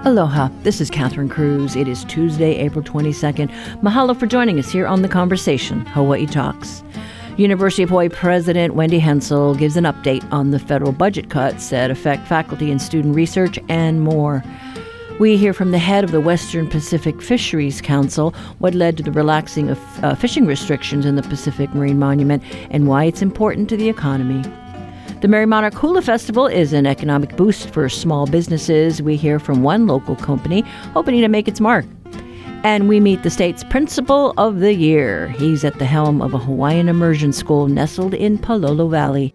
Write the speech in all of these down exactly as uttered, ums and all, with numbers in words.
Aloha, this is Catherine Cruz. It is Tuesday, April twenty-second. Mahalo for joining us here on The Conversation, Hawaii Talks. University of Hawaii President Wendy Hensel gives an update on the federal budget cuts that affect faculty and student research and more. We hear from the head of the Western Pacific Fisheries Council what led to the relaxing of uh, fishing restrictions in the Pacific Marine Monument and why it's important to the economy. The Merry Monarch Hula Festival is an economic boost for small businesses. We hear from one local company hoping to make its mark. And we meet the state's Principal of the Year. He's at the helm of a Hawaiian immersion school nestled in Palolo Valley.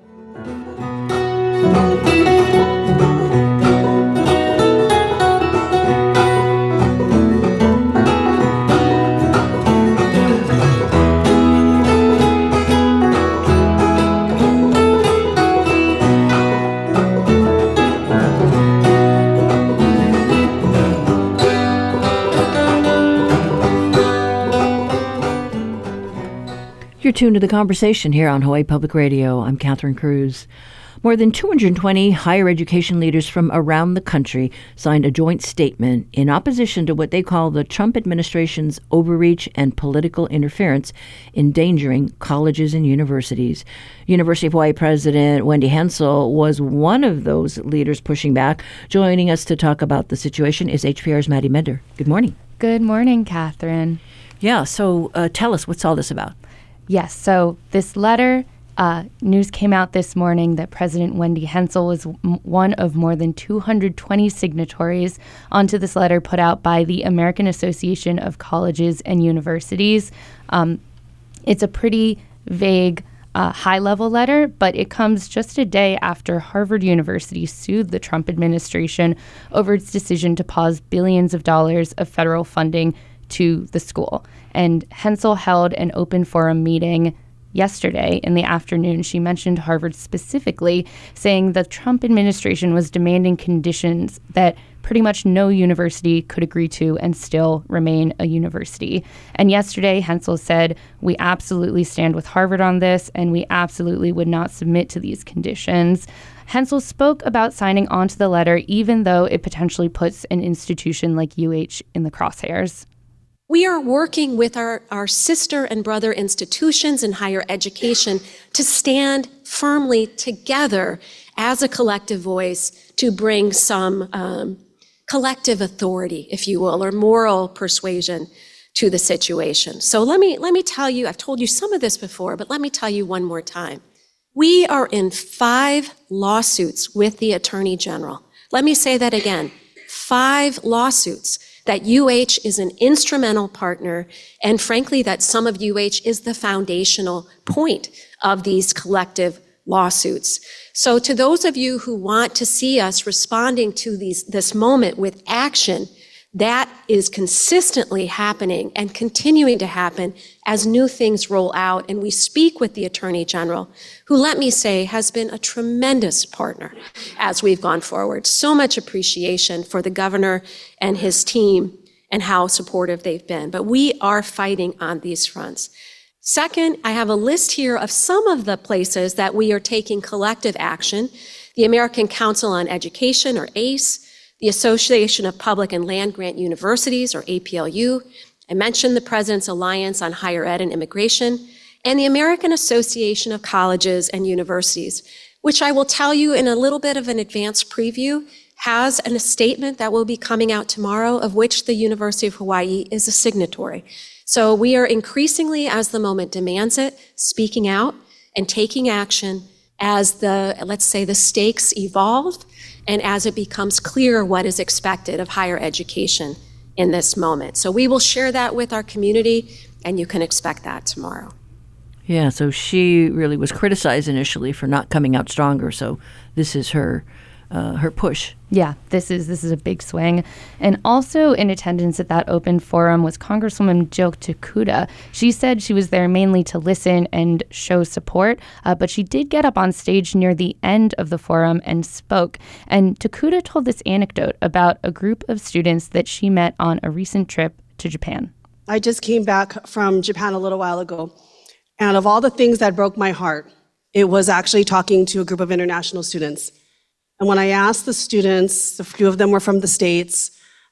You're tuned to The Conversation here on Hawaii Public Radio. I'm Catherine Cruz. More than two hundred twenty higher education leaders from around the country signed a joint statement in opposition to what they call the Trump administration's overreach and political interference endangering colleges and universities. University of Hawaii President Wendy Hensel was one of those leaders pushing back. Joining us to talk about the situation is H P R's Maddie Mender. Good morning. Good morning, Catherine. Yeah, so uh, tell us, what's all this about? Yes, so this letter, uh, news came out this morning that President Wendy Hensel was m- one of more than two hundred twenty signatories onto this letter put out by the American Association of Colleges and Universities. Um, it's a pretty vague, uh, high-level letter, but it comes just a day after Harvard University sued the Trump administration over its decision to pause billions of dollars of federal funding to the school. And Hensel held an open forum meeting yesterday in the afternoon. She mentioned Harvard specifically, saying the Trump administration was demanding conditions that pretty much no university could agree to and still remain a university. And yesterday, Hensel said, "We absolutely stand with Harvard on this, and we absolutely would not submit to these conditions." Hensel spoke about signing on to the letter, even though it potentially puts an institution like U H in the crosshairs. We are working with our, our sister and brother institutions in higher education to stand firmly together as a collective voice to bring some um, collective authority, if you will, or moral persuasion to the situation. So let me, let me tell you, I've told you some of this before, but let me tell you one more time. We are in five lawsuits with the Attorney General. Let me say that again, five lawsuits. That U H is an instrumental partner, and frankly, that some of U H is the foundational point of these collective lawsuits. So to those of you who want to see us responding to these, this moment with action, that is consistently happening and continuing to happen as new things roll out. And we speak with the Attorney General, who, let me say, has been a tremendous partner as we've gone forward. So much appreciation for the governor and his team and how supportive they've been. But we are fighting on these fronts. Second, I have a list here of some of the places that we are taking collective action. The American Council on Education, or A C E, the Association of Public and Land Grant Universities, or A P L U. I mentioned the President's Alliance on Higher Ed and Immigration, and the American Association of Colleges and Universities, which I will tell you in a little bit of an advanced preview, has an, a statement that will be coming out tomorrow, of which the University of Hawaii is a signatory. So we are increasingly, as the moment demands it, speaking out and taking action as the, let's say, the stakes evolve and as it becomes clear what is expected of higher education in this moment. So we will share that with our community, and you can expect that tomorrow. Yeah, so she really was criticized initially for not coming out stronger, so this is her uh, her push. Yeah, this is this is a big swing. And also in attendance at that open forum was Congresswoman Jill Tokuda. She said she was there mainly to listen and show support, uh, but she did get up on stage near the end of the forum and spoke. And Tokuda told this anecdote about a group of students that she met on a recent trip to Japan. I just came back from Japan a little while ago, and of all the things that broke my heart, it was actually talking to a group of international students. And when I asked the students, a few of them were from the States,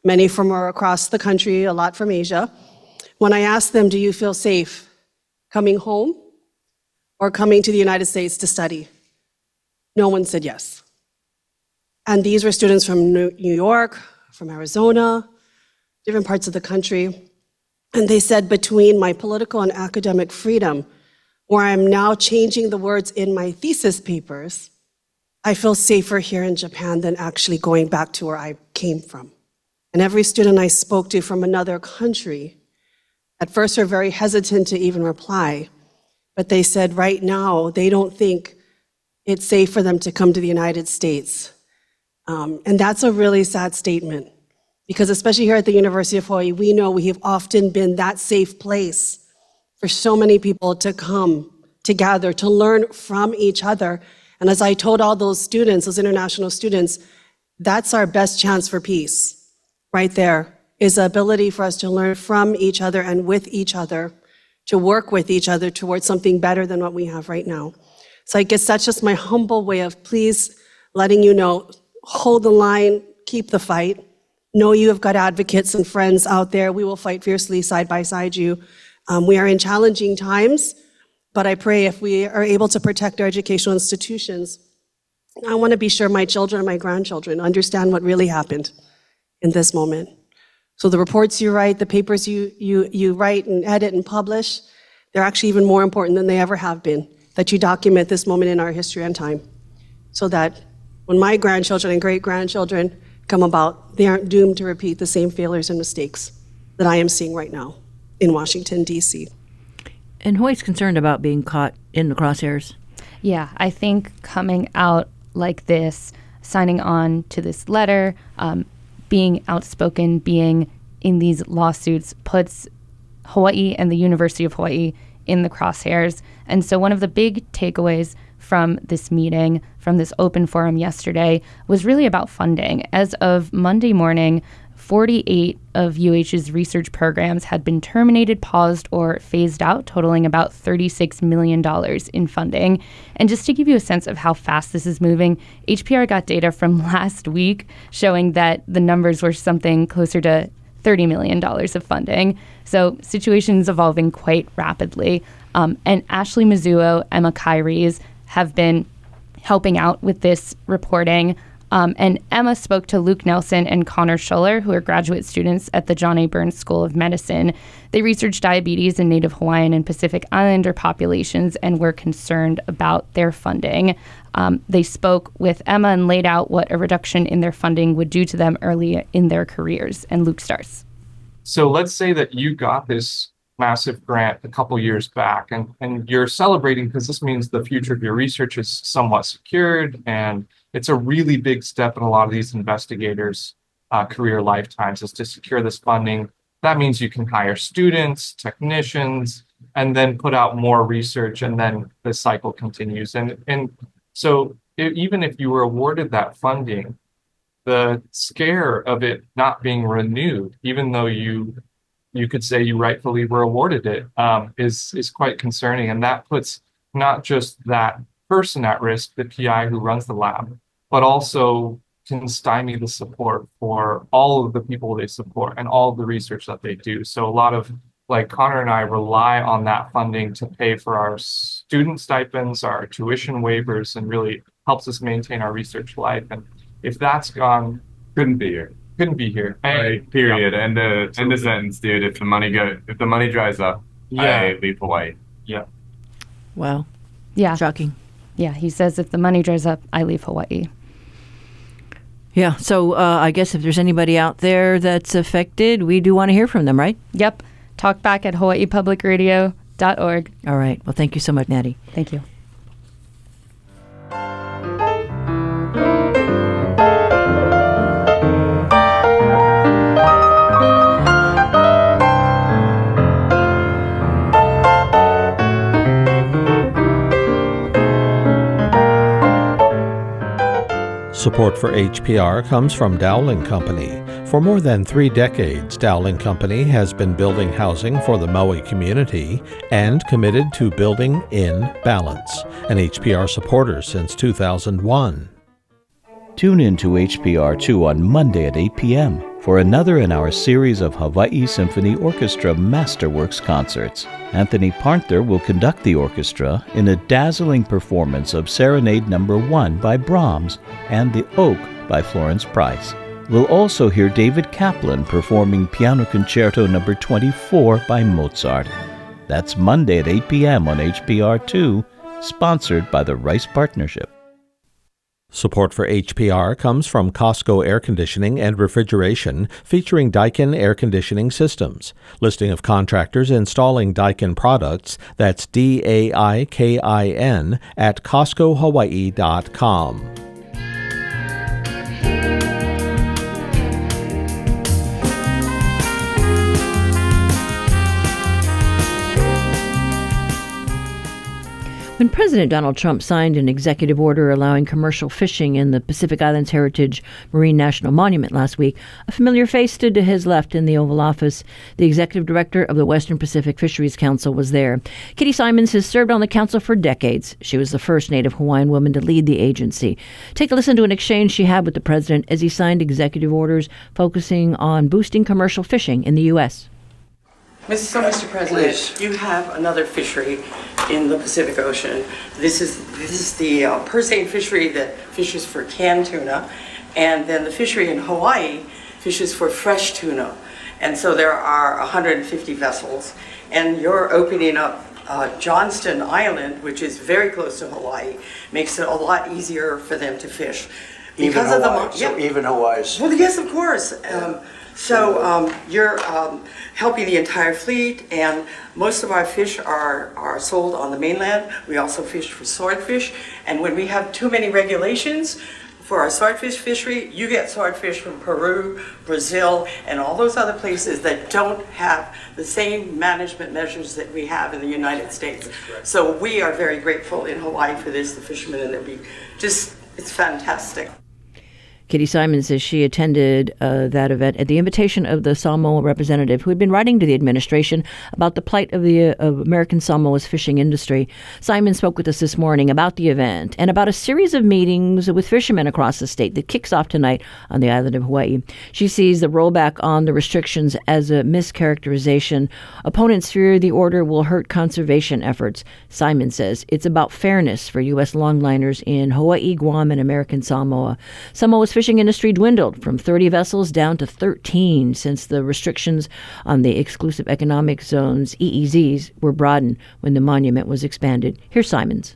many from across the country, a lot from Asia. When I asked them, do you feel safe coming home or coming to the United States to study? No one said yes. And these were students from New York, from Arizona, different parts of the country. And they said, between my political and academic freedom, where I'm now changing the words in my thesis papers, I feel safer here in Japan than actually going back to where I came from. And every student I spoke to from another country, at first were very hesitant to even reply, but they said right now they don't think it's safe for them to come to the United States. Um, and that's a really sad statement, because especially here at the University of Hawaii, we know we have often been that safe place for so many people to come together, to learn from each other. And as I told all those students, those international students, that's our best chance for peace, right there, is the ability for us to learn from each other and with each other, to work with each other towards something better than what we have right now. So I guess that's just my humble way of please letting you know, hold the line, keep the fight. Know you have got advocates and friends out there. We will fight fiercely side by side you. Um, we are in challenging times, but I pray if we are able to protect our educational institutions, I want to be sure my children and my grandchildren understand what really happened in this moment. So the reports you write, the papers you, you, you write and edit and publish, they're actually even more important than they ever have been, that you document this moment in our history and time, so that when my grandchildren and great-grandchildren come about, they aren't doomed to repeat the same failures and mistakes that I am seeing right now in Washington, D C. And Hawaii's concerned about being caught in the crosshairs. Yeah, I think coming out like this, signing on to this letter, um, being outspoken, being in these lawsuits puts Hawaii and the University of Hawaii in the crosshairs. And so one of the big takeaways from this meeting, from this open forum yesterday, was really about funding. As of Monday morning, forty-eight of U H's research programs had been terminated, paused, or phased out, totaling about thirty-six million dollars in funding. And just to give you a sense of how fast this is moving, H P R got data from last week showing that the numbers were something closer to thirty million dollars of funding. So situation's evolving quite rapidly. Um, and Ashley Mizuo, Emma Kyries have been helping out with this reporting. Um, and Emma spoke to Luke Nelson and Connor Schuller, who are graduate students at the John A. Burns School of Medicine. They researched diabetes in Native Hawaiian and Pacific Islander populations and were concerned about their funding. Um, they spoke with Emma and laid out what a reduction in their funding would do to them early in their careers. And Luke starts. So let's say that you got this massive grant a couple years back, and, and you're celebrating because this means the future of your research is somewhat secured, and it's a really big step in a lot of these investigators' uh, career lifetimes is to secure this funding. That means you can hire students, technicians, and then put out more research, and then the cycle continues. And, and so it, even if you were awarded that funding, the scare of it not being renewed, even though you you could say you rightfully were awarded it, um, is is quite concerning. And that puts not just that person at risk, the P I who runs the lab, but also can stymie the support for all of the people they support and all of the research that they do. So a lot of, like Connor and I, rely on that funding to pay for our student stipends, our tuition waivers, and really helps us maintain our research life. And if that's gone, couldn't be here. Couldn't be here. Right. Period. Yeah. End the end the sentence, dude. If the money go, if the money dries up, yeah. I leave Hawaii. Yeah. Wow. Yeah. Shocking. Yeah. He says if the money dries up, I leave Hawaii. Yeah. So uh, I guess if there's anybody out there that's affected, we do want to hear from them, right? Yep. Talk back at hawaii public radio dot org. All right. Well, thank you so much, Natty. Thank you. Support for H P R comes from Dowling Company. For more than three decades, Dowling Company has been building housing for the Maui community and committed to building in balance. An H P R supporter since two thousand one. Tune in to H P R two on Monday at eight p.m. for another in our series of Hawaii Symphony Orchestra Masterworks concerts. Anthony Parther will conduct the orchestra in a dazzling performance of Serenade Number One by Brahms and The Oak by Florence Price. We'll also hear David Kaplan performing Piano Concerto Number twenty-four by Mozart. That's Monday at eight p.m. on H P R two, sponsored by the Rice Partnership. Support for H P R comes from Costco Air Conditioning and Refrigeration, featuring Daikin Air Conditioning Systems. Listing of contractors installing Daikin products, that's D A I K I N, at Costco Hawaii dot com. When President Donald Trump signed an executive order allowing commercial fishing in the Pacific Islands Heritage Marine National Monument last week, a familiar face stood to his left in the Oval Office. The executive director of the Western Pacific Fisheries Council was there. Kitty Simons has served on the council for decades. She was the first Native Hawaiian woman to lead the agency. Take a listen to an exchange she had with the president as he signed executive orders focusing on boosting commercial fishing in the U S So, Mister President, Please. you have another fishery in the Pacific Ocean. This is this is the uh, Persane fishery that fishes for canned tuna, and then the fishery in Hawaii fishes for fresh tuna. And so there are one hundred fifty vessels, and you're opening up uh, Johnston Island, which is very close to Hawaii, makes it a lot easier for them to fish. Even Because of the Hawaii, mo- so yeah. even Hawaii's. Well, yes, of course. Um, so um, you're um, helping the entire fleet, and most of our fish are, are sold on the mainland. We also fish for swordfish, and when we have too many regulations for our swordfish fishery, you get swordfish from Peru, Brazil, and all those other places that don't have the same management measures that we have in the United States. So we are very grateful in Hawaii for this, the fishermen, and we just, it's fantastic. Kitty Simons says she attended uh, that event at the invitation of the Samoa representative who had been writing to the administration about the plight of the uh, of American Samoa's fishing industry. Simons spoke with us this morning about the event and about a series of meetings with fishermen across the state that kicks off tonight on the island of Hawaii. She sees the rollback on the restrictions as a mischaracterization. Opponents fear the order will hurt conservation efforts. Simons says it's about fairness for U S longliners in Hawaii, Guam, and American Samoa. Samoa's fishing industry dwindled from thirty vessels down to thirteen since the restrictions on the exclusive economic zones, E E Zs, were broadened when the monument was expanded. Here's Simons.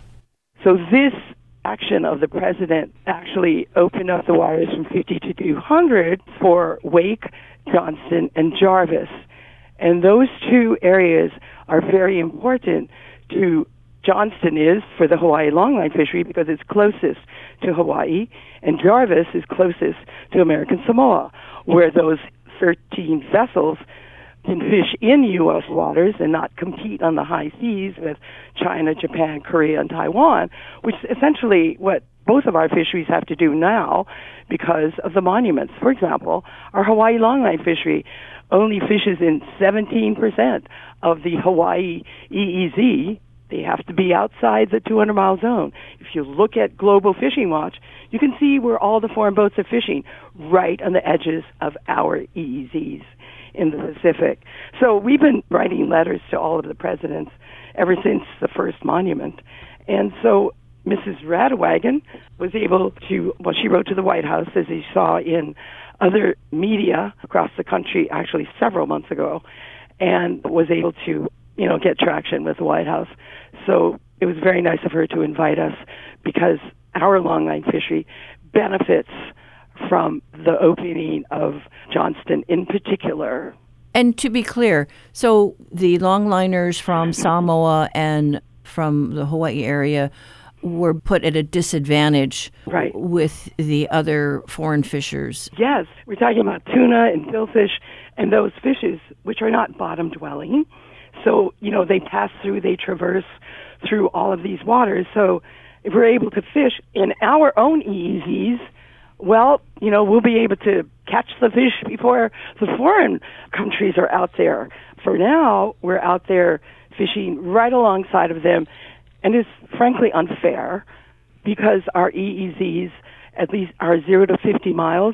So this action of the president actually opened up the waters from fifty to two hundred for Wake, Johnston, and Jarvis. And those two areas are very important to Johnston is for the Hawaii longline fishery because it's closest to Hawaii, and Jarvis is closest to American Samoa, where those thirteen vessels can fish in U S waters and not compete on the high seas with China, Japan, Korea, and Taiwan, which is essentially what both of our fisheries have to do now because of the monuments. For example, our Hawaii longline fishery only fishes in seventeen percent of the Hawaii E E Z. They have to be outside the two hundred mile zone. If you look at Global Fishing Watch, you can see where all the foreign boats are fishing, right on the edges of our E E Zs in the Pacific. So we've been writing letters to all of the presidents ever since the first monument. And so Missus Radewagen was able to, well, she wrote to the White House, as you saw in other media across the country, actually several months ago, and was able to, you know, get traction with the White House. So it was very nice of her to invite us because our longline fishery benefits from the opening of Johnston in particular. And to be clear, so the longliners from Samoa and from the Hawaii area were put at a disadvantage right. with the other foreign fishers. Yes, we're talking about tuna and billfish and those fishes which are not bottom dwelling. So, you know, they pass through, they traverse through all of these waters. So if we're able to fish in our own E E Zs, well, you know, we'll be able to catch the fish before the foreign countries are out there. For now, we're out there fishing right alongside of them, and it's frankly unfair because our E E Zs, at least our zero to fifty miles,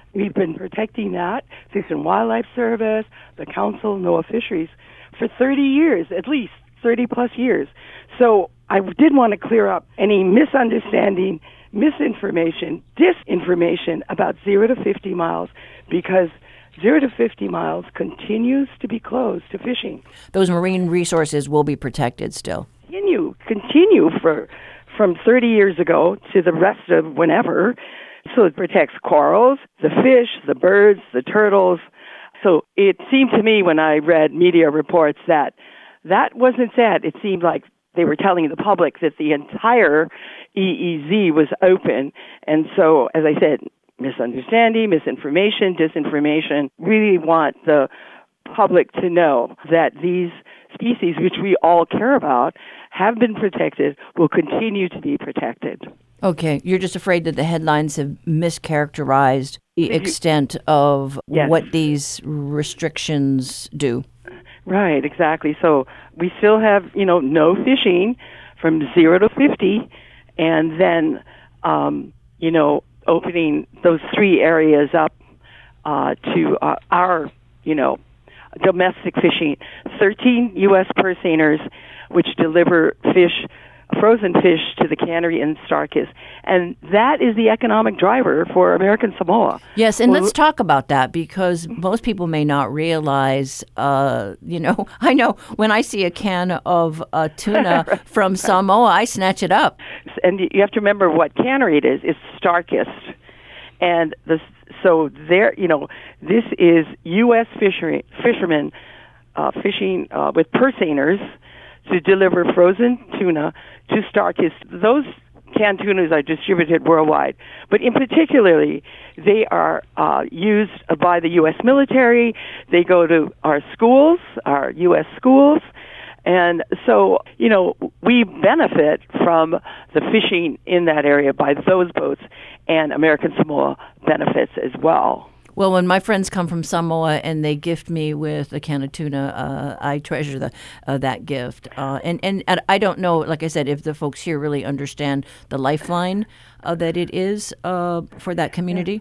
We've been protecting that, Fish and Wildlife Service, the Council, NOAA Fisheries, for thirty years, at least thirty plus years. So I did want to clear up any misunderstanding, misinformation, disinformation about zero to fifty miles, because zero to fifty miles continues to be closed to fishing. Those marine resources will be protected still. Continue, continue for from thirty years ago to the rest of whenever. So it protects corals, the fish, the birds, the turtles. So it seemed to me when I read media reports that that wasn't said. It seemed like they were telling the public that the entire E E Z was open. And so, as I said, misunderstanding, misinformation, disinformation, really want the public to know that these species, which we all care about, have been protected, will continue to be protected. Okay, you're just afraid that the headlines have mischaracterized the extent of Yes. what these restrictions do. Right, exactly. So we still have, you know, no fishing from zero to fifty, and then, um, you know, opening those three areas up uh, to uh, our, you know, domestic fishing. thirteen U S purse seiners, which deliver fish, frozen fish, to the cannery in Starkist. And that is the economic driver for American Samoa. Yes, and Well, let's talk about that, because most people may not realize, uh, you know, I know when I see a can of uh, tuna Right, from right. Samoa, I snatch it up. And you have to remember what cannery it is. It's Starkist. And the, so there, you know, this is U S fishery, fishermen uh, fishing uh, with purse seiners to deliver frozen tuna to Starkist. Those canned tunas are distributed worldwide, but in particularly, they are uh, used by the U S military. They go to our schools, our U S schools, and so, you know, we benefit from the fishing in that area by those boats, and American Samoa benefits as well. Well, when my friends come from Samoa and they gift me with a can of tuna, uh, I treasure the uh, that gift. Uh, and, and and I don't know, like I said, if the folks here really understand the lifeline uh, that it is uh, for that community.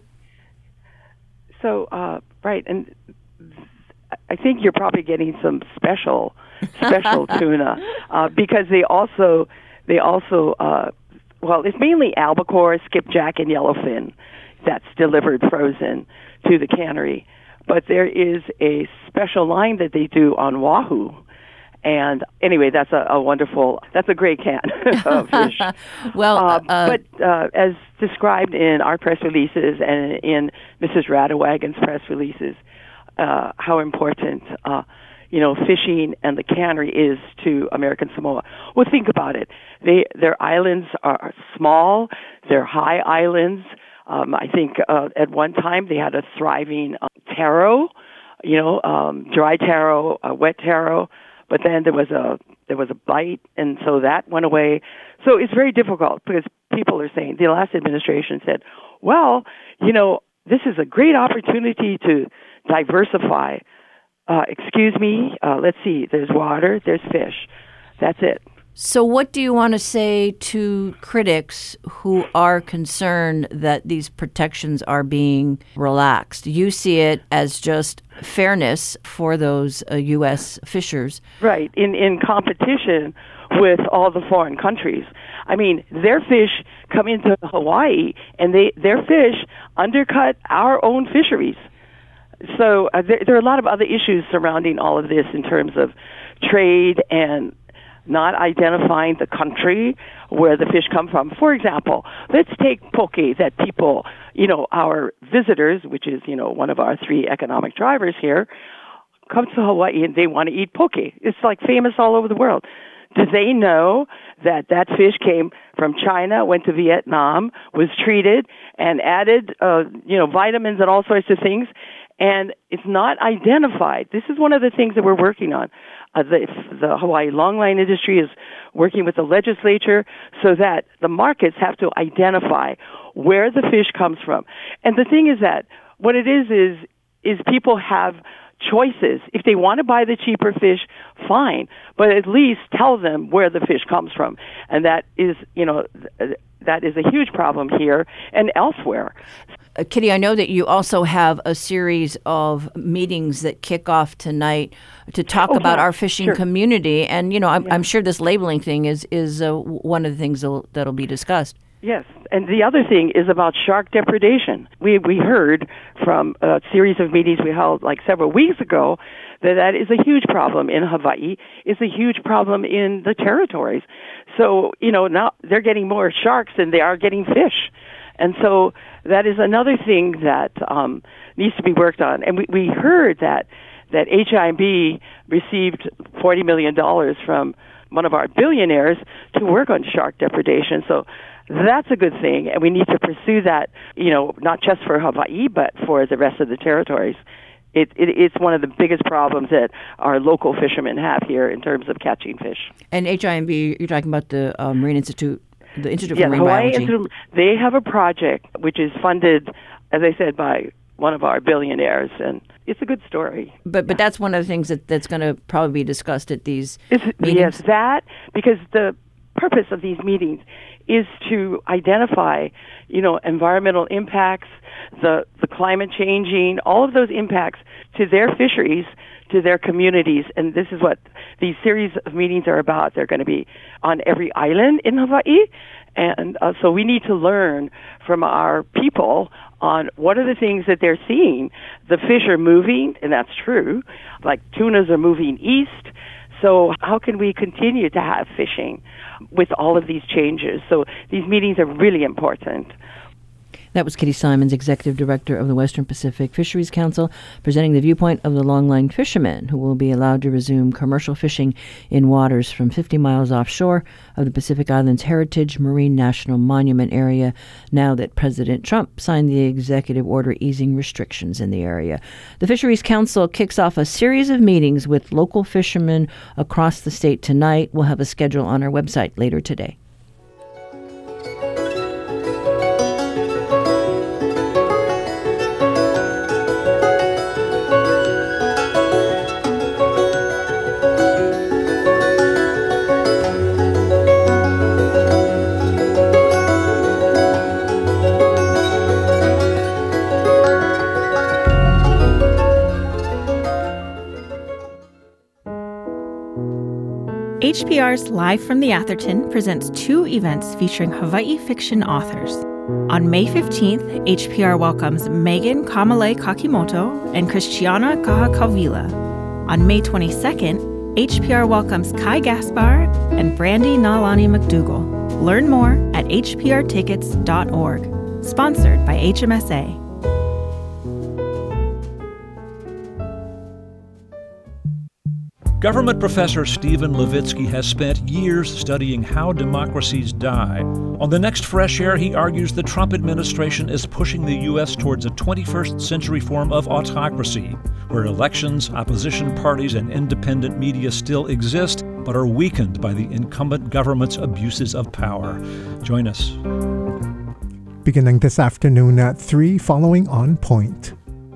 So, uh, right, and I think you're probably getting some special, special tuna uh, because they also, they also, uh, well, it's mainly albacore, skipjack, and yellowfin that's delivered frozen to the cannery. But there is a special line that they do on wahoo. And anyway, that's a, a wonderful, that's a great can of fish. well, uh, uh, but uh, as described in our press releases and in Missus Radewagen's press releases, uh, how important, uh, you know, fishing and the cannery is to American Samoa. Well, think about it. They, their islands are small. They're high islands. Um, I think uh, at one time they had a thriving uh, taro, you know, um, dry taro, uh, wet taro, but then there was a there was a bite, and so that went away. So it's very difficult because people are saying, the last administration said, well, you know, this is a great opportunity to diversify. Uh, excuse me, uh, let's see, there's water, there's fish. That's it. So what do you want to say to critics who are concerned that these protections are being relaxed? You see it as just fairness for those uh, U S fishers. Right, in, in competition with all the foreign countries. I mean, their fish come into Hawaii, and they their fish undercut our own fisheries. So uh, there, there are a lot of other issues surrounding all of this in terms of trade and not identifying the country where the fish come from. For example, let's take poke that people, you know, our visitors, which is, you know, one of our three economic drivers here, come to Hawaii and they want to eat poke. It's like famous all over the world. Do they know that that fish came from China, went to Vietnam, was treated, and added, uh, you know, vitamins and all sorts of things, and it's not identified? This is one of the things that we're working on. Uh, the, the Hawaii longline industry is working with the legislature so that the markets have to identify where the fish comes from. And the thing is that what it is is is people have choices. If they want to buy the cheaper fish, fine, but at least tell them where the fish comes from. And that is, you know, th- that is a huge problem here and elsewhere. uh, Kitty, I know that you also have a series of meetings that kick off tonight to talk Oh, about yeah, our fishing sure. community. And, you know, I'm, Yeah. I'm sure this labeling thing is, is uh, one of the things that'll, that'll be discussed. Yes, and the other thing is about shark depredation. We we heard from a series of meetings we held like several weeks ago that that is a huge problem in Hawaii. It's a huge problem in the territories. So, you know, now they're getting more sharks than they are getting fish. And so that is another thing that um, needs to be worked on. And we, we heard that that H I B received forty million dollars from one of our billionaires to work on shark depredation. So that's a good thing, and we need to pursue that, you know, not just for Hawaii, but for the rest of the territories. It, it, it's one of the biggest problems that our local fishermen have here in terms of catching fish. And H I B, you're talking about the uh, Marine Institute, the Institute Yeah, for Marine Hawaii Biology. Institute, they have a project which is funded, as I said, by one of our billionaires, and it's a good story. But but that's one of the things that, that's going to probably be discussed at these It's, meetings. yes, that, because the purpose of these meetings is to identify, you know, environmental impacts, the, the climate changing, all of those impacts to their fisheries, to their communities. And this is what these series of meetings are about. They're going to be on every island in Hawaii. And uh, so we need to learn from our people on what are the things that they're seeing. The fish are moving, and that's true. Like tunas are moving east. So how can we continue to have fishing with all of these changes? So these meetings are really important. That was Kitty Simons, Executive Director of the Western Pacific Fisheries Council, presenting the viewpoint of the longline fishermen who will be allowed to resume commercial fishing in waters from fifty miles offshore of the Pacific Islands Heritage Marine National Monument area now that President Trump signed the executive order easing restrictions in the area. The Fisheries Council kicks off a series of meetings with local fishermen across the state tonight. We'll have a schedule on our website later today. H P R's Live from the Atherton presents two events featuring Hawaii fiction authors. On May fifteenth, H P R welcomes Megan Kamale Kakimoto and Christiana Kahakalvila. On May twenty-second, H P R welcomes Kai Gaspar and Brandy Nalani McDougall. Learn more at h p r tickets dot org. Sponsored by H M S A. Government professor Stephen Levitsky has spent years studying how democracies die. On the next Fresh Air, he argues the Trump administration is pushing the U S towards a twenty-first century form of autocracy, where elections, opposition parties, and independent media still exist, but are weakened by the incumbent government's abuses of power. Join us. Beginning this afternoon at three, following On Point.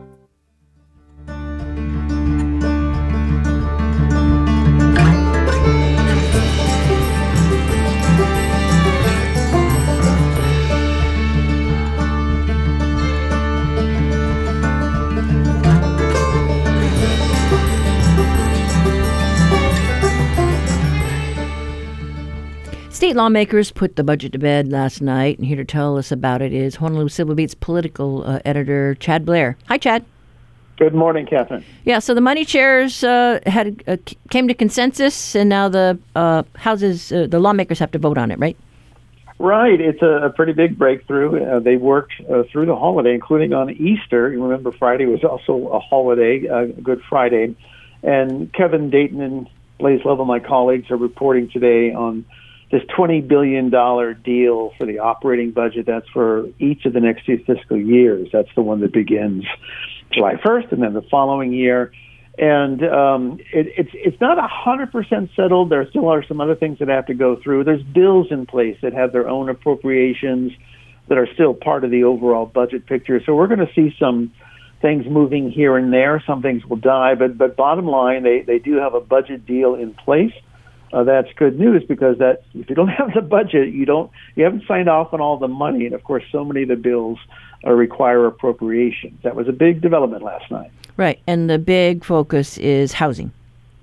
State lawmakers put the budget to bed last night, and here to tell us about it is Honolulu Civil Beat's political uh, editor, Chad Blair. Hi, Chad. Good morning, Catherine. Yeah, so the money chairs uh, had uh, came to consensus, and now the uh, houses, uh, the lawmakers have to vote on it, right? Right. It's a, a pretty big breakthrough. Uh, they worked uh, through the holiday, including on Easter. You remember Friday was also a holiday, uh, Good Friday. And Kevin Dayton and Blaze Lovell, my colleagues, are reporting today on this twenty billion dollars deal for the operating budget. That's for each of the next two fiscal years. That's the one that begins July first and then the following year. And um, it, it's it's not one hundred percent settled. There still are some other things that have to go through. There's bills in place that have their own appropriations that are still part of the overall budget picture. So we're going to see some things moving here and there. Some things will die. But but bottom line, they, they do have a budget deal in place. uh, that's good news because that if you don't have the budget, you don't you haven't signed off on all the money, and of course, so many of the bills uh, require appropriations. That was a big development last night. Right, and the big focus is housing.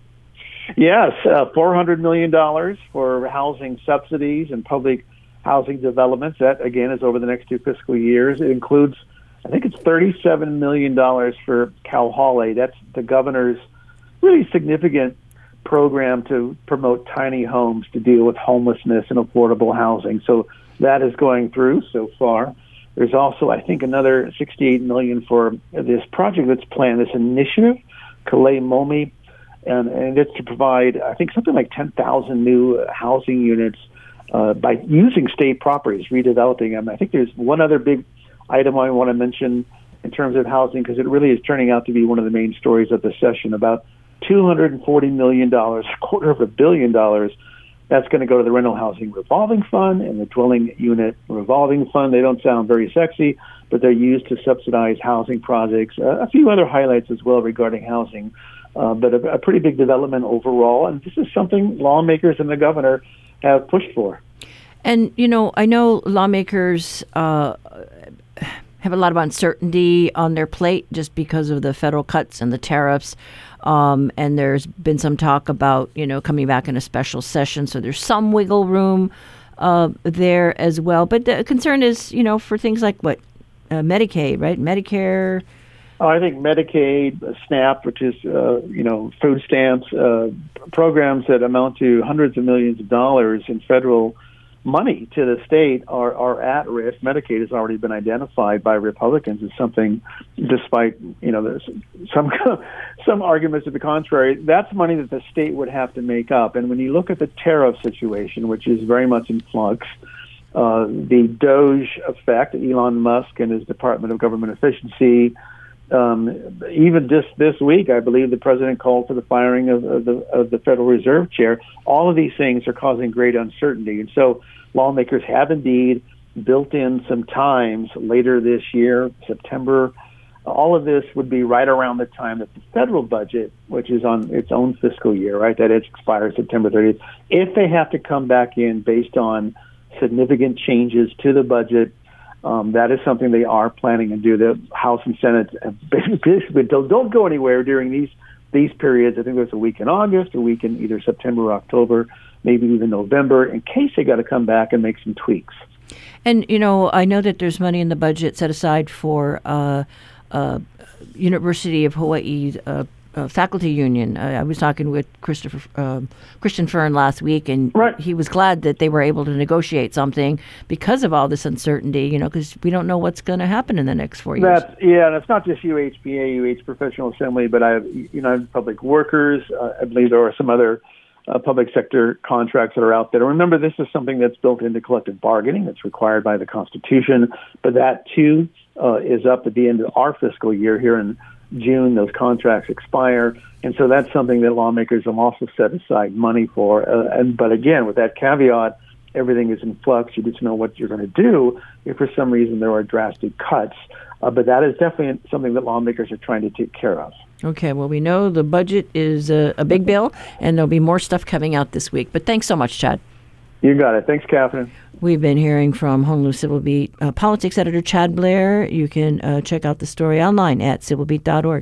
Yes, uh, four hundred million dollars for housing subsidies and public housing developments. That, again, is over the next two fiscal years. It includes, I think it's thirty-seven million dollars for Cal Hawley. That's the governor's really significant program to promote tiny homes to deal with homelessness and affordable housing. So that is going through so far. There's also, I think, another sixty-eight million dollars for this project that's planned, this initiative, Kalei Momi, and, and it's to provide, I think, something like ten thousand new housing units uh, by using state properties, redeveloping them. I think there's one other big item I want to mention in terms of housing, because it really is turning out to be one of the main stories of the session. About two hundred forty million dollars, a quarter of a billion dollars, that's going to go to the Rental Housing Revolving Fund and the Dwelling Unit Revolving Fund. They don't sound very sexy, but they're used to subsidize housing projects. Uh, a few other highlights as well regarding housing, uh, but a, a pretty big development overall. And this is something lawmakers and the governor have pushed for. And, you know, I know lawmakers uh, have a lot of uncertainty on their plate just because of the federal cuts and the tariffs. Um, and there's been some talk about, you know, coming back in a special session. So there's some wiggle room uh, there as well. But the concern is, you know, for things like what? Uh, Medicaid, right? Medicare. Oh, I think Medicaid, uh, SNAP, which is, uh, you know, food stamps, uh, programs that amount to hundreds of millions of dollars in federal money to the state are, are at risk. Medicaid has already been identified by Republicans as something, despite, you know, there's some some arguments to the contrary. That's money that the state would have to make up. And when you look at the tariff situation, which is very much in flux, uh, the DOGE effect, Elon Musk and his Department of Government Efficiency, um, even just this week, I believe the president called for the firing of, of, the, of the Federal Reserve Chair. All of these things are causing great uncertainty. And so lawmakers have indeed built in some times later this year, September. All of this would be right around the time that the federal budget, which is on its own fiscal year, right, that it expires September thirtieth, if they have to come back in based on significant changes to the budget, um, that is something they are planning to do. The House and Senate basically don't, don't go anywhere during these these periods. I think there's a week in August, a week in either September or October, maybe even November, in case they got to come back and make some tweaks. And, you know, I know that there's money in the budget set aside for uh, uh, University of Hawaii uh, uh, Faculty Union. Uh, I was talking with Christopher uh, Christian Fern last week, and right. he was glad that they were able to negotiate something because of all this uncertainty, you know, because we don't know what's going to happen in the next four years. That's, yeah, and it's not just U H P A, U H Professional Assembly, but I have United Public Workers. Uh, I believe there are some other Uh, public sector contracts that are out there. Remember, this is something that's built into collective bargaining. That's required by the Constitution. But that, too, uh, is up at the end of our fiscal year. Here in June, those contracts expire. And so that's something that lawmakers have also set aside money for. Uh, and But again, with that caveat, everything is in flux. You just know what you're going to do if for some reason there are drastic cuts. Uh, but that is definitely something that lawmakers are trying to take care of. Okay, well, we know the budget is a, a big bill, and there'll be more stuff coming out this week. But thanks so much, Chad. You got it. Thanks, Catherine. We've been hearing from Honolulu Civil Beat uh, politics editor Chad Blair. You can uh, check out the story online at civil beat dot org.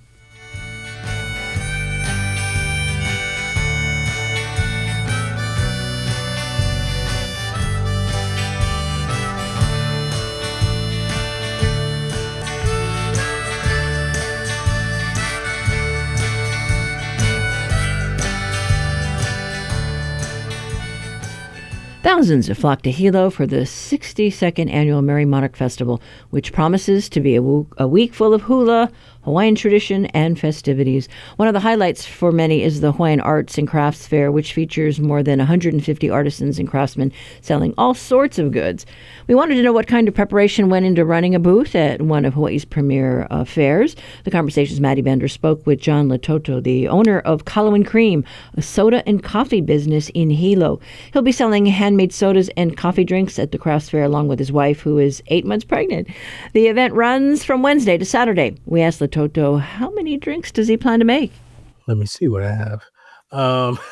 Thousands have flocked to Hilo for the sixty-second annual Merry Monarch Festival, which promises to be a, w- a week full of hula, Hawaiian tradition, and festivities. One of the highlights for many is the Hawaiian Arts and Crafts Fair, which features more than one hundred fifty artisans and craftsmen selling all sorts of goods. We wanted to know what kind of preparation went into running a booth at one of Hawaii's premier uh, fairs. The Conversation's Maddie Bender spoke with John Latoto, the owner of Kalawin Cream, a soda and coffee business in Hilo. He'll be selling handmade sodas and coffee drinks at the crafts fair along with his wife, who is eight months pregnant. The event runs from Wednesday to Saturday. We asked Latoto, how many drinks does he plan to make? Let me see what I have. Um,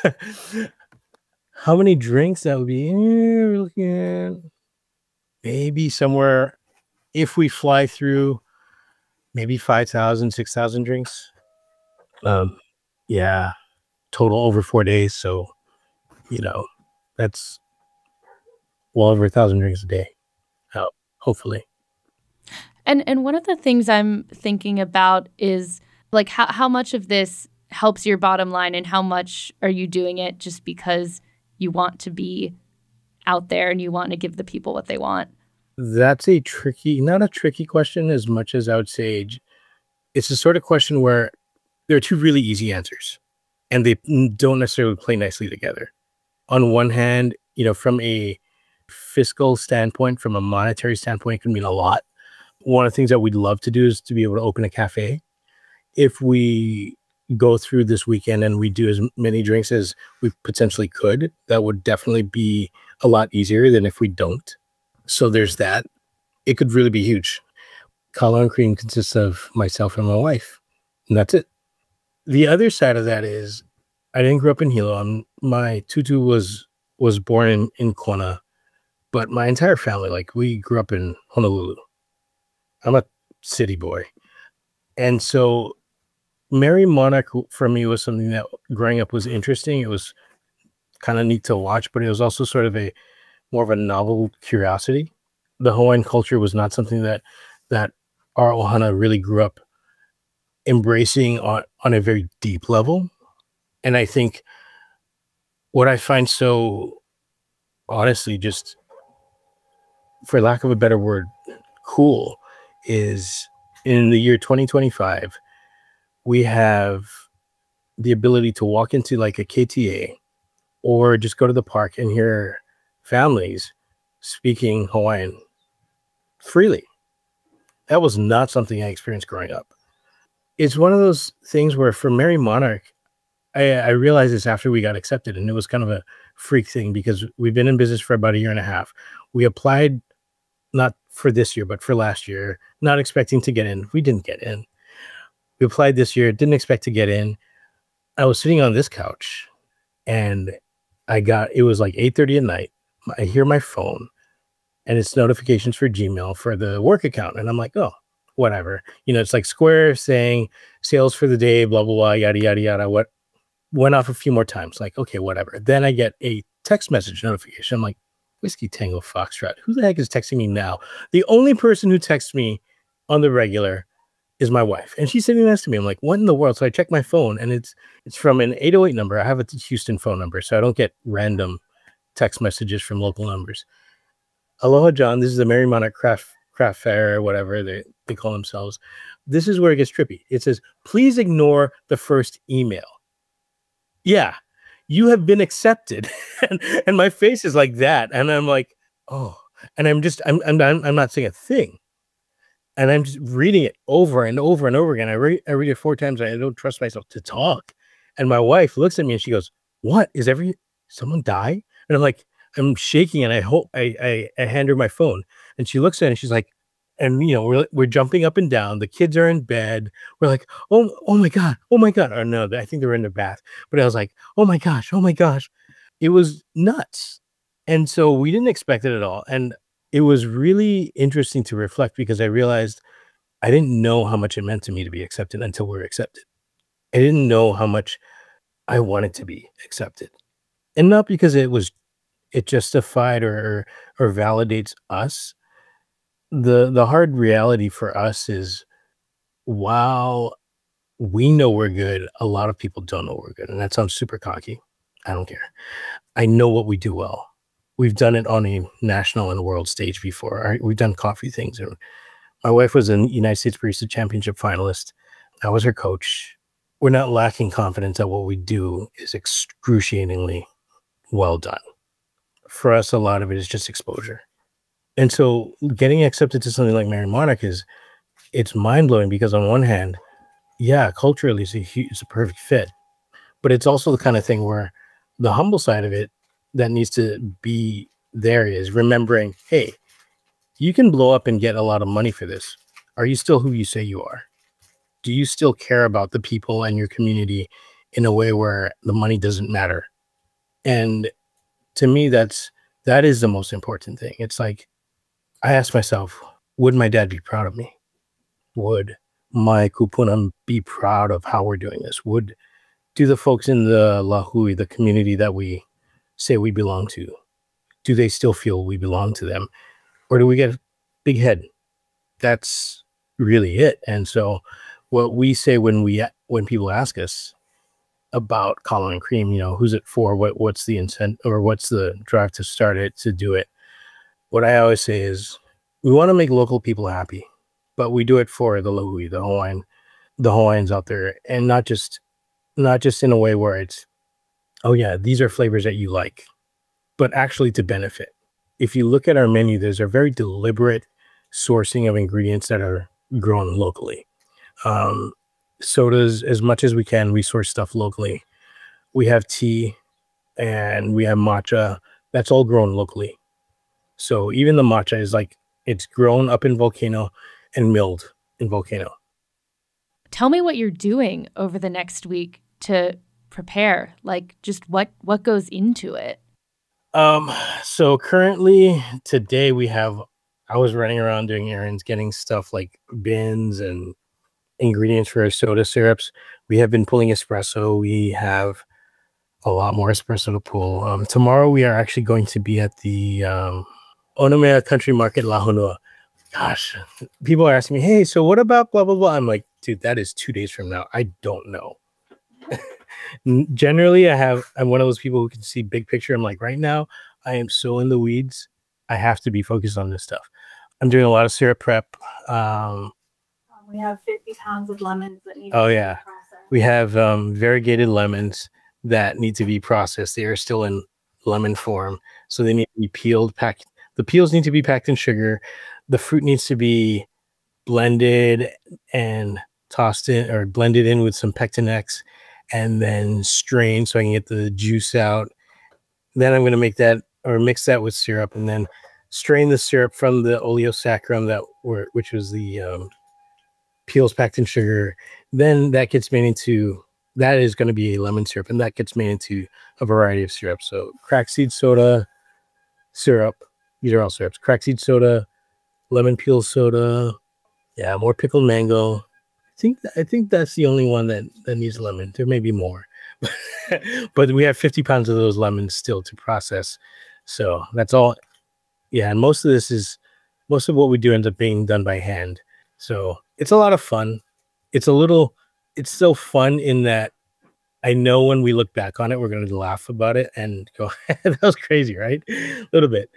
How many drinks that would be? Eh, we're looking at maybe somewhere, if we fly through, maybe five thousand, six thousand drinks. Um, yeah, total over four days. So, you know, that's well over a thousand drinks a day. Uh, hopefully. And and one of the things I'm thinking about is like how how much of this helps your bottom line and how much are you doing it just because you want to be out there and you want to give the people what they want? That's a tricky, not a tricky question as much as I would say j- it's the sort of question where there are two really easy answers and they n- don't necessarily play nicely together. On one hand, you know, from a fiscal standpoint, from a monetary standpoint, it can mean a lot. One of the things that we'd love to do is to be able to open a cafe. If we go through this weekend and we do as many drinks as we potentially could, that would definitely be a lot easier than if we don't. So there's that. It could really be huge. Kala and Cream consists of myself and my wife, and that's it. The other side of that is I didn't grow up in Hilo. I'm, my tutu was was born in, in Kona, but my entire family, like we grew up in Honolulu. I'm a city boy. And so Mary Monarch for me was something that growing up was interesting. It was kind of neat to watch, but it was also sort of a more of a novel curiosity. The Hawaiian culture was not something that that our Ohana really grew up embracing on, on a very deep level. And I think what I find so honestly, just for lack of a better word, cool is in the year twenty twenty-five, we have the ability to walk into like a K T A or just go to the park and hear families speaking Hawaiian freely. That was not something I experienced growing up. It's one of those things where for Mary Monarch, I, I realized this after we got accepted, and it was kind of a freak thing because we've been in business for about a year and a half. We applied not for this year, but for last year, not expecting to get in. We didn't get in. We applied this year, didn't expect to get in. I was sitting on this couch and I got, it was like eight thirty at night. I hear my phone and it's notifications for Gmail for the work account. And I'm like, oh, whatever. You know, it's like Square saying sales for the day, blah, blah, blah, yada, yada, yada. What went off a few more times. Like, okay, whatever. Then I get a text message notification. I'm like, Whiskey Tango Foxtrot. Who the heck is texting me now? The only person who texts me on the regular is my wife. And she's sitting next to me. I'm like, what in the world? So I check my phone and it's it's from an eight oh eight number. I have a Houston phone number, so I don't get random text messages from local numbers. Aloha, John. This is the Mary Monarch Craft Craft Fair or whatever they, they call themselves. This is where it gets trippy. It says, please ignore the first email. Yeah, you have been accepted. and, and my face is like that. And I'm like, oh, and I'm just, I'm, I'm, I'm not saying a thing. And I'm just reading it over and over and over again. I read, I read it four times. And I don't trust myself to talk. And my wife looks at me and she goes, what is every, someone die? And I'm like, I'm shaking and I hope I, I, I hand her my phone and she looks at it and she's like, and you know, we're, we're jumping up and down. The kids are in bed. We're like, oh, oh my God. Oh my God. Or no, I think they were in the bath, but I was like, oh my gosh. Oh my gosh. It was nuts. And so we didn't expect it at all. And it was really interesting to reflect because I realized I didn't know how much it meant to me to be accepted until we were accepted. I didn't know how much I wanted to be accepted. And not because it was, it justified or, or validates us. The, the hard reality for us is while we know we're good, a lot of people don't know we're good. And that sounds super cocky. I don't care. I know what we do well. We've done it on a national and world stage before. Right? We've done coffee things. My wife was a United States Barista Championship finalist. I was her coach. We're not lacking confidence that what we do is excruciatingly well done. For us, a lot of it is just exposure. And so getting accepted to something like Mary Monarch is, it's mind-blowing because on one hand, yeah, culturally it's a, it's a perfect fit. But it's also the kind of thing where the humble side of it that needs to be there is remembering, hey, you can blow up and get a lot of money for this. Are you still who you say you are? Do you still care about the people and your community in a way where the money doesn't matter? And to me, that's that is the most important thing. It's like, I ask myself, would my dad be proud of me? Would my kupunam be proud of how we're doing this? Would do the folks in the Lahui, the community that we say we belong to, do they still feel we belong to them? Or do we get a big head? That's really it. And so what we say when we when people ask us about Kalo and Cream, you know, who's it for? What what's the intent or what's the drive to start it, to do it? What I always say is we want to make local people happy, but we do it for the Lahui, the Hawaiian, the Hawaiians out there, and not just not just in a way where it's, oh yeah, these are flavors that you like, but actually to benefit. If you look at our menu, there's a very deliberate sourcing of ingredients that are grown locally. Um, sodas, as much as we can, we source stuff locally. We have tea and we have matcha. That's all grown locally. So even the matcha is like, it's grown up in Volcano and milled in Volcano. Tell me what you're doing over the next week to prepare, like just what what goes into it. Um, so currently today we have, I was running around doing errands, getting stuff like bins and ingredients for our soda syrups. We have been pulling espresso. We have a lot more espresso to pull. Um, tomorrow we are actually going to be at the um, Onamea Country Market La Honua. Gosh, people are asking me, hey, so what about blah, blah, blah? I'm like, dude, that is two days from now. I don't know. Generally, I have, I'm one of those people who can see big picture. I'm like, right now, I am so in the weeds. I have to be focused on this stuff. I'm doing a lot of syrup prep. Um, we have fifty pounds of lemons that need oh, to be yeah. processed. We have um, variegated lemons that need to be processed. They are still in lemon form. So they need to be peeled, packed. The peels need to be packed in sugar. The fruit needs to be blended and tossed in or blended in with some Pectinex and then strained so I can get the juice out. Then I'm going to make that or mix that with syrup and then strain the syrup from the oleosaccharum that were, which was the um, peels packed in sugar. Then that gets made into, that is going to be a lemon syrup, and that gets made into a variety of syrups. So cracked seed soda, syrup, these are all syrups. Cracked seed soda, lemon peel soda, yeah, more pickled mango. I think I think that's the only one that, that needs lemon. There may be more, but we have fifty pounds of those lemons still to process. So that's all. Yeah, and most of this is, most of what we do ends up being done by hand. So it's a lot of fun. It's a little, it's so fun in that I know when we look back on it, we're going to laugh about it and go, that was crazy, right? A little bit.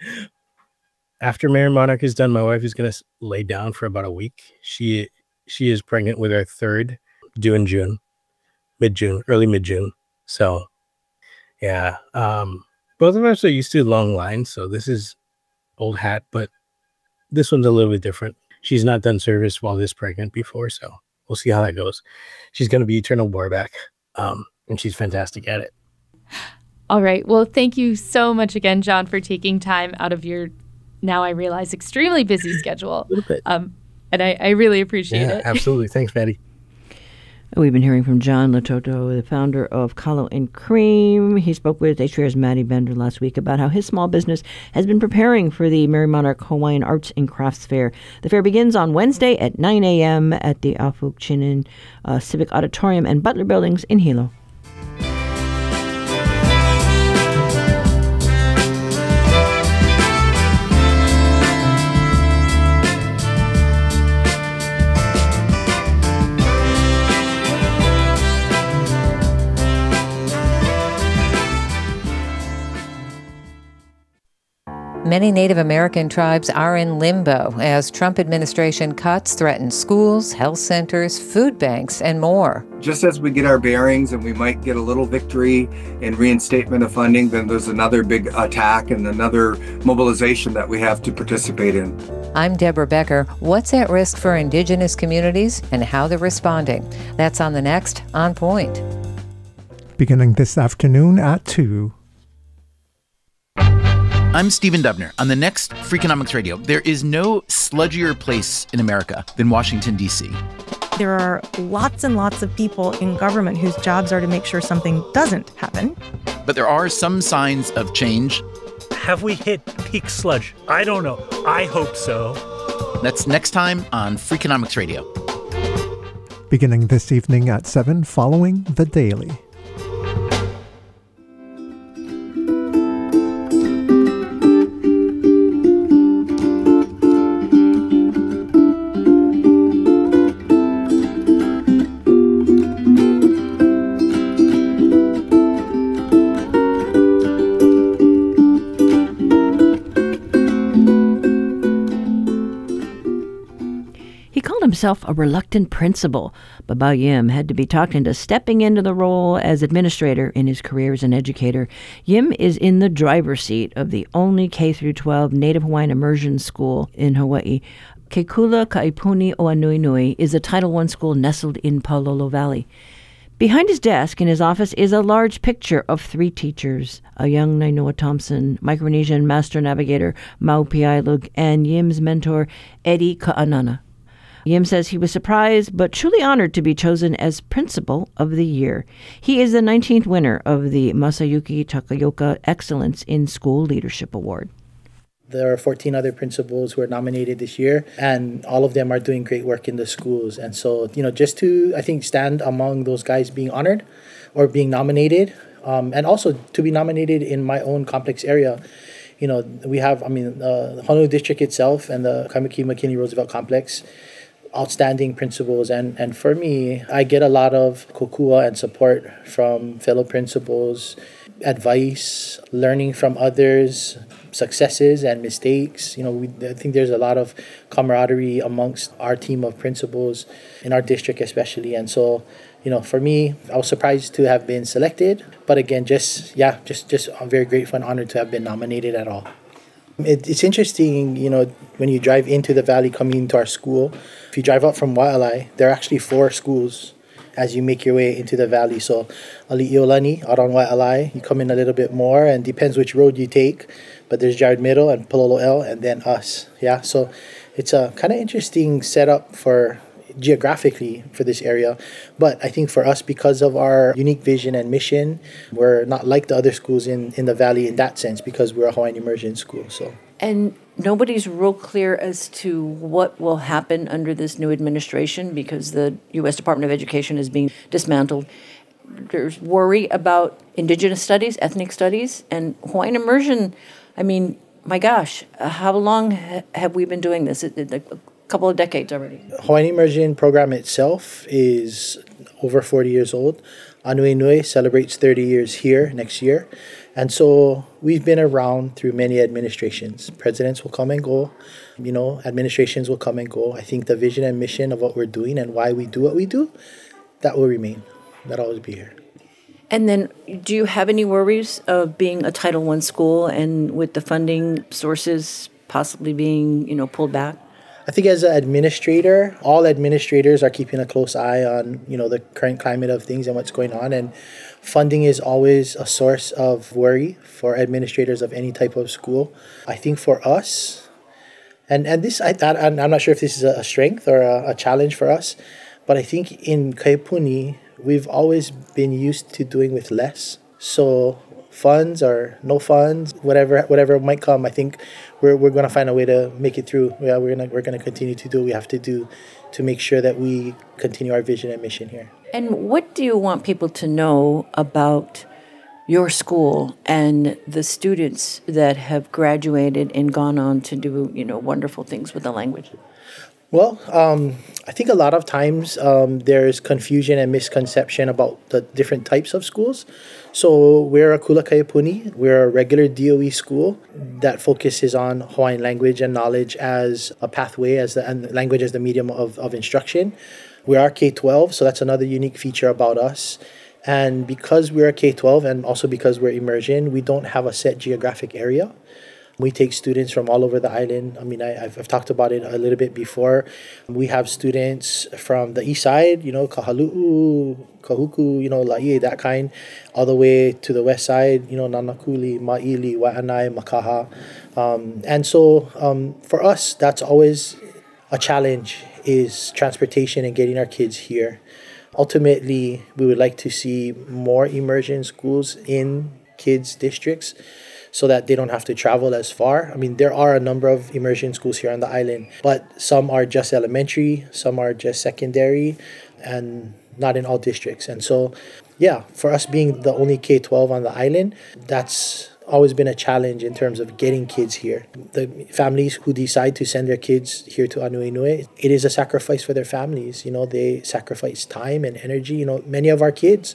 After Mary Monarch is done, my wife is going to lay down for about a week. She she is pregnant with our third, due in June, mid-June, early mid-June. So, yeah. Um, both of us are used to long lines, so this is old hat, but this one's a little bit different. She's not done service while this pregnant before, so we'll see how that goes. She's going to be eternal boreback, um, and she's fantastic at it. All right. Well, thank you so much again, John, for taking time out of your, now I realize, extremely busy schedule. A little bit. Um, and I, I really appreciate yeah, it. Absolutely. Thanks, Maddie. We've been hearing from John Latoto, the founder of Kalo and Cream. He spoke with H P R's Maddie Bender last week about how his small business has been preparing for the Mary Monarch Hawaiian Arts and Crafts Fair. The fair begins on Wednesday at nine a.m. at the Afuk Chinin uh, Civic Auditorium and Butler Buildings in Hilo. Many Native American tribes are in limbo as Trump administration cuts threaten schools, health centers, food banks, and more. Just as we get our bearings and we might get a little victory in reinstatement of funding, then there's another big attack and another mobilization that we have to participate in. I'm Deborah Becker. What's at risk for Indigenous communities and how they're responding? That's on the next On Point. Beginning this afternoon at two. I'm Stephen Dubner. On the next Freakonomics Radio, there is no sludgier place in America than Washington, D C. There are lots and lots of people in government whose jobs are to make sure something doesn't happen. but there are some signs of change. Have we hit peak sludge? I don't know. I hope so. That's next time on Freakonomics Radio. Beginning this evening at seven, following The Daily. Himself a reluctant principal, but Bao Yim had to be talked into stepping into the role as administrator in his career as an educator. Yim is in the driver's seat of the only K through twelve Native Hawaiian immersion school in Hawaii. Kekula Kaipuni Oanuinui is a Title one school nestled in Paololo Valley. Behind his desk in his office is a large picture of three teachers, a young Nainoa Thompson, Micronesian master navigator Mau Piailug, and Yim's mentor Eddie Ka'anana. Yim says he was surprised but truly honored to be chosen as Principal of the Year. He is the nineteenth winner of the Masayuki Takaoka Excellence in School Leadership Award. There are fourteen other principals who are nominated this year, and all of them are doing great work in the schools. And so, you know, just to, I think, stand among those guys being honored or being nominated, um, and also to be nominated in my own complex area. You know, we have, I mean, uh, the Honolulu District itself and the Kaimuki McKinney Roosevelt Complex, outstanding principals, and and for me, I get a lot of kokua and support from fellow principals, advice, learning from others, successes and mistakes. You know, we, I think there's a lot of camaraderie amongst our team of principals in our district especially, and so, you know, for me, I was surprised to have been selected, but again, just yeah, just just I'm very grateful and honored to have been nominated at all. It, it's interesting, you know, when you drive into the valley coming into our school. If you drive up from Waialae, there are actually four schools as you make your way into the valley. So, Ali'iolani, out on Waialae, you come in a little bit more, and depends which road you take. But there's Jared Middle and Palolo L, and then us. Yeah, so it's a kind of interesting setup for geographically for this area. But I think for us, because of our unique vision and mission, we're not like the other schools in, in the valley in that sense, because we're a Hawaiian immersion school. So. And nobody's real clear as to what will happen under this new administration because the U S Department of Education is being dismantled. There's worry about Indigenous studies, ethnic studies, and Hawaiian immersion. I mean, my gosh, how long ha- have we been doing this? It, it, a couple of decades already. Hawaiian immersion program itself is over forty years old. Anuenue celebrates thirty years here next year. And so we've been around through many administrations. Presidents will come and go. You know, administrations will come and go. I think the vision and mission of what we're doing and why we do what we do, that will remain. That'll always be here. And then do you have any worries of being a Title one school and with the funding sources possibly being, you know, pulled back? I think as an administrator, all administrators are keeping a close eye on, you know, the current climate of things and what's going on. And funding is always a source of worry for administrators of any type of school. I think for us, and, and this, I, I, I'm not sure if this is a strength or a, a challenge for us, but I think in Kaipuni, we've always been used to doing with less. So funds or no funds, whatever whatever might come, I think we're we're going to find a way to make it through. Yeah, we're gonna we're going to continue to do what we have to do to make sure that we continue our vision and mission here. And what do you want people to know about your school and the students that have graduated and gone on to do, you know, wonderful things with the language? Well, um, I think a lot of times um, there's confusion and misconception about the different types of schools. So we're a Kula Kaipuni. We're a regular D O E school that focuses on Hawaiian language and knowledge as a pathway, as the and language as the medium of, of instruction. We are K twelve, so that's another unique feature about us. And because we're a K twelve and also because we're immersion, we don't have a set geographic area. We take students from all over the island. I mean, I, I've, I've talked about it a little bit before. We have students from the east side, you know, Kahalu'u, Kahuku, you know, Laie, that kind, all the way to the west side, you know, Nanakuli, Ma'ili, Waianae, Makaha. Um, and so um, for us, that's always a challenge, is transportation and getting our kids here. Ultimately, we would like to see more immersion schools in kids' districts so that they don't have to travel as far. I mean, there are a number of immersion schools here on the island, but some are just elementary, some are just secondary, and not in all districts. And so, yeah, for us being the only K twelve on the island, that's always been a challenge in terms of getting kids here. The families who decide to send their kids here to Anuenue, it is a sacrifice for their families. You know, they sacrifice time and energy. You know, many of our kids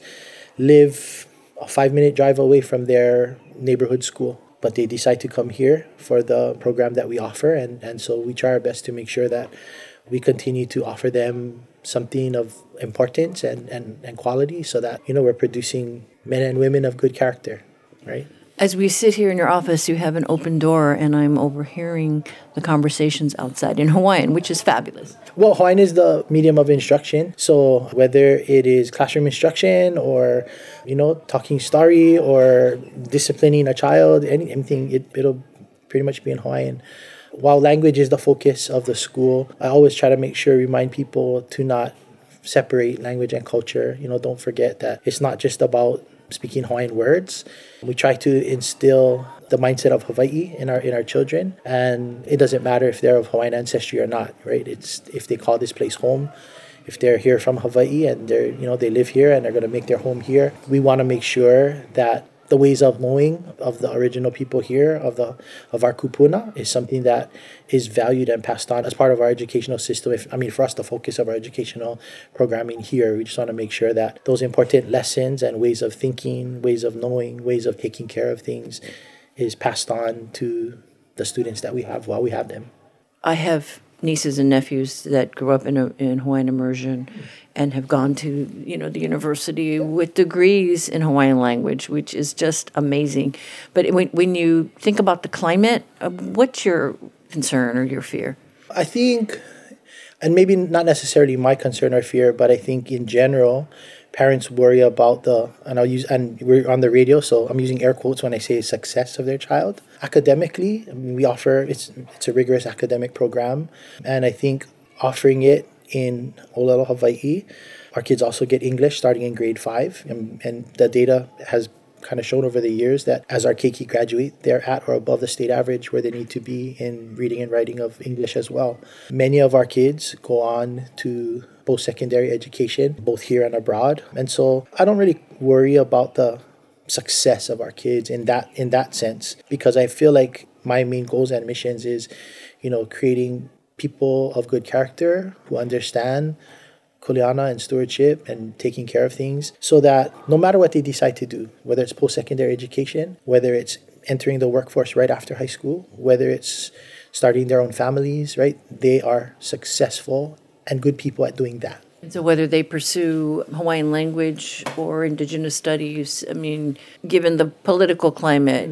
live a five-minute drive away from their neighborhood school, but they decide to come here for the program that we offer. And, and so we try our best to make sure that we continue to offer them something of importance and, and, and quality so that, you know, we're producing men and women of good character, right? As we sit here in your office, you have an open door, and I'm overhearing the conversations outside in Hawaiian, which is fabulous. Well, Hawaiian is the medium of instruction. So whether it is classroom instruction or, you know, talking story or disciplining a child, any, anything, it, it'll pretty much be in Hawaiian. While language is the focus of the school, I always try to make sure, remind people to not separate language and culture. You know, don't forget that it's not just about speaking Hawaiian words. We try to instill the mindset of Hawaii in our in our children, and it doesn't matter if they're of Hawaiian ancestry or not, right? It's if they call this place home, if they're here from Hawaii and they're you know they live here and they're going to make their home here, we want to make sure that the ways of knowing of the original people here, of the of our kupuna, is something that is valued and passed on as part of our educational system. If I mean, for us, the focus of our educational programming here, we just want to make sure that those important lessons and ways of thinking, ways of knowing, ways of taking care of things is passed on to the students that we have while we have them. I have nieces and nephews that grew up in a, in Hawaiian immersion and have gone to, you know, the university with degrees in Hawaiian language, which is just amazing. But when, when you think about the climate, uh, what's your concern or your fear? I think, and maybe not necessarily my concern or fear, but I think in general, parents worry about the, and I'll use, and we're on the radio, so I'm using air quotes when I say success of their child. Academically, I mean, we offer, it's it's a rigorous academic program, and I think offering it in Olelo, Hawaii, our kids also get English starting in grade five, and, and the data has kind of shown over the years that as our keiki graduate, they're at or above the state average where they need to be in reading and writing of English as well. Many of our kids go on to post-secondary education, both here and abroad. And so I don't really worry about the success of our kids in that in that sense, because I feel like my main goals and missions is, you know, creating people of good character who understand kuleana and stewardship and taking care of things, so that no matter what they decide to do, whether it's post-secondary education, whether it's entering the workforce right after high school, whether it's starting their own families, right, they are successful and good people at doing that. And so whether they pursue Hawaiian language or indigenous studies, I mean, given the political climate,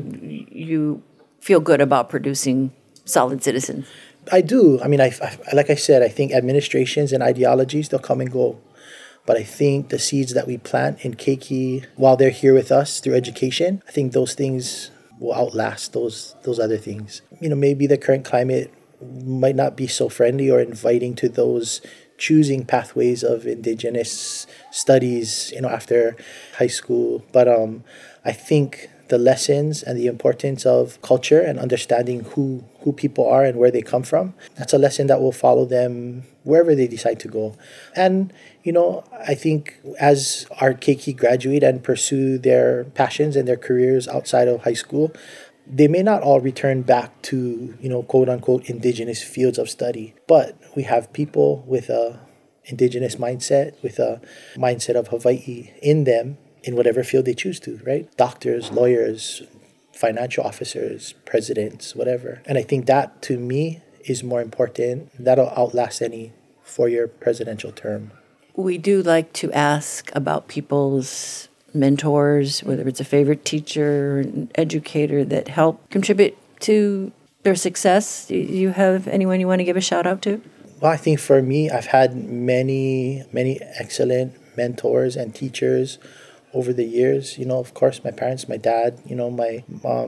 you feel good about producing solid citizens. I do. I mean, I, I like I said, I think administrations and ideologies, they'll come and go. But I think the seeds that we plant in keiki while they're here with us through education, I think those things will outlast those those other things. You know, maybe the current climate might not be so friendly or inviting to those choosing pathways of indigenous studies, you know, after high school. But um, I think the lessons and the importance of culture and understanding who, who people are and where they come from, that's a lesson that will follow them wherever they decide to go. And, you know, I think as our keiki graduate and pursue their passions and their careers outside of high school, they may not all return back to, you know, quote unquote, indigenous fields of study. But we have people with a indigenous mindset, with a mindset of Hawaii in them, in whatever field they choose to, right? Doctors, lawyers, financial officers, presidents, whatever. And I think that, to me, is more important. That'll outlast any four-year presidential term. We do like to ask about people's mentors, whether it's a favorite teacher, an educator that helped contribute to their success. Do you have anyone you want to give a shout out to? Well, I think for me, I've had many, many excellent mentors and teachers over the years. You know, of course, my parents, my dad, you know, my mom,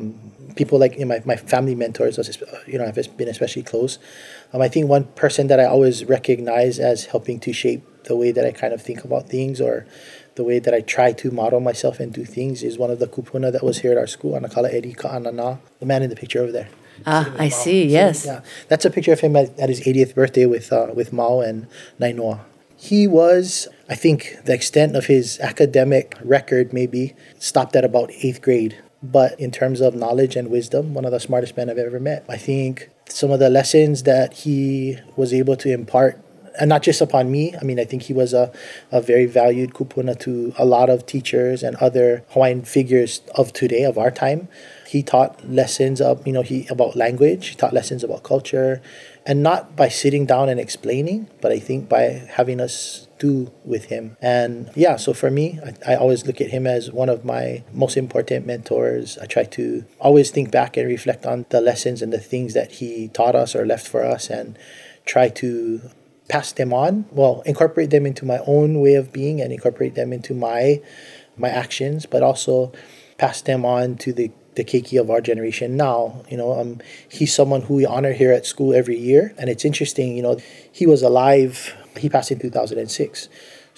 people like you know, my, my family mentors, you know, have been especially close. Um, I think one person that I always recognize as helping to shape the way that I kind of think about things or the way that I try to model myself and do things is one of the kupuna that was here at our school, Anakala Eri Ka'anana, the man in the picture over there. Ah, I see, yes. Yeah, that's a picture of him at, at his eightieth birthday with uh, with Mao and Nainoa. He was, I think, the extent of his academic record maybe stopped at about eighth grade. But in terms of knowledge and wisdom, one of the smartest men I've ever met. I think some of the lessons that he was able to impart, and not just upon me, I mean, I think he was a, a very valued kupuna to a lot of teachers and other Hawaiian figures of today, of our time. He taught lessons of, you know, he about language, he taught lessons about culture, and not by sitting down and explaining, but I think by having us do with him. And yeah, so for me, I, I always look at him as one of my most important mentors. I try to always think back and reflect on the lessons and the things that he taught us or left for us and try to pass them on, well, incorporate them into my own way of being and incorporate them into my my actions, but also pass them on to the the keiki of our generation now. You know, um, he's someone who we honor here at school every year. And it's interesting, you know, he was alive, he passed in two thousand six.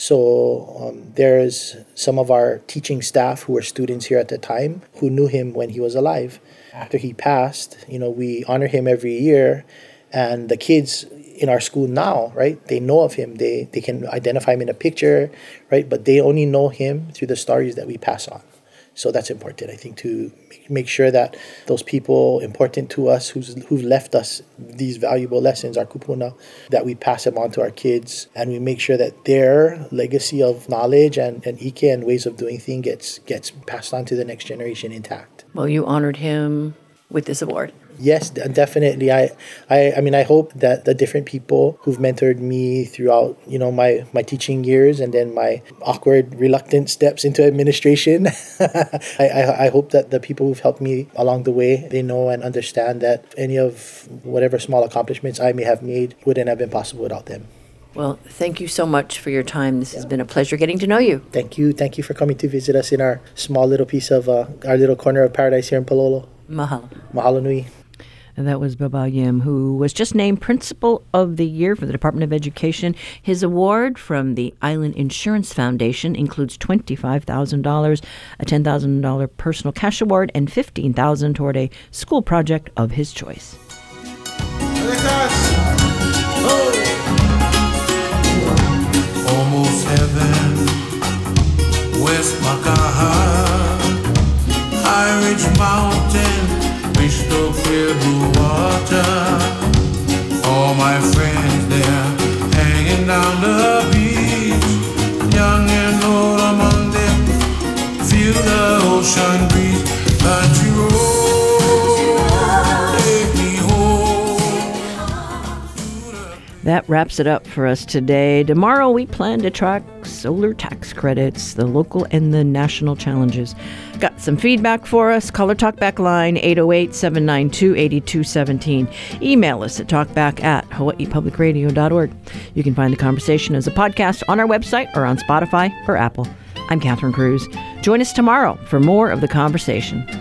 So um, there's some of our teaching staff who were students here at the time who knew him when he was alive. After he passed, you know, we honor him every year. And the kids in our school now, right, they know of him. They, they can identify him in a picture, right? But they only know him through the stories that we pass on. So that's important, I think, to make sure that those people important to us who's, who've left us these valuable lessons, our kupuna, that we pass them on to our kids and we make sure that their legacy of knowledge and, and ike and ways of doing things gets, gets passed on to the next generation intact. Well, you honored him with this award. Yes, definitely. I, I, I mean, I hope that the different people who've mentored me throughout, you know, my, my teaching years and then my awkward, reluctant steps into administration, I, I, I hope that the people who've helped me along the way, they know and understand that any of whatever small accomplishments I may have made wouldn't have been possible without them. Well, thank you so much for your time. This has been a pleasure getting to know you. Thank you. Thank you for coming to visit us in our small little piece of, uh, our little corner of paradise here in Palolo. Mahalo. Mahalo nui. And that was Baba Yim, who was just named Principal of the Year for the Department of Education. His award from the Island Insurance Foundation includes twenty-five thousand dollars, a ten thousand dollars personal cash award, and fifteen thousand dollars toward a school project of his choice. Almost heaven, West Makaha, High Ridge Mountain, crystal clear blue water. All my friends there, hanging down the beach, young and old among them, feel the ocean breeze. Country road, take me home. That wraps it up for us today. Tomorrow we plan to track solar tax credits, the local and the national challenges. Got some feedback for us? Call our Talkback line, eight oh eight, seven nine two, eight two one seven. Email us at talkback at hawaii public radio dot org. You can find the conversation as a podcast on our website or on Spotify or Apple. I'm Catherine Cruz. Join us tomorrow for more of the conversation.